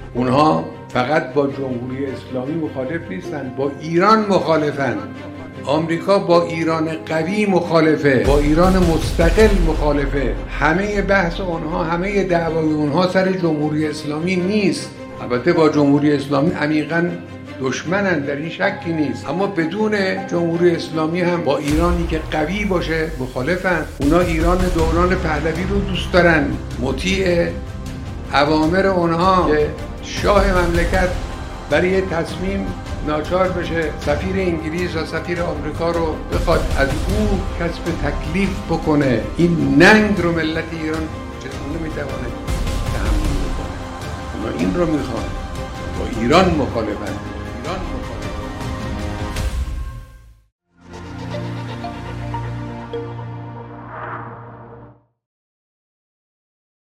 اونها فقط با جمهوری اسلامی مخالف نیستن، با ایران مخالفن. آمریکا با ایران قوی مخالفه، با ایران مستقل مخالفه. همه بحث اونها، همه دعوای اونها سر جمهوری اسلامی نیست. البته با جمهوری اسلامی عمیقاً دشمنن، در این شکی نیست، اما بدون جمهوری اسلامی هم با ایرانی که قوی باشه مخالفن. اونا ایران دوران پهلوی رو دوست دارن، مطیع اوامر اونها که شاه مملکت برای تصمیم ناچار بشه سفیر انگلیس و سفیر آمریکا رو بخواد از او کسب تکلیف بکنه. این ننگ رو ملت ایران چطور نمیتوانه تحمل بکنه؟ اونا این رو میخوان، با ایران مخالفن. ایران مخالفن.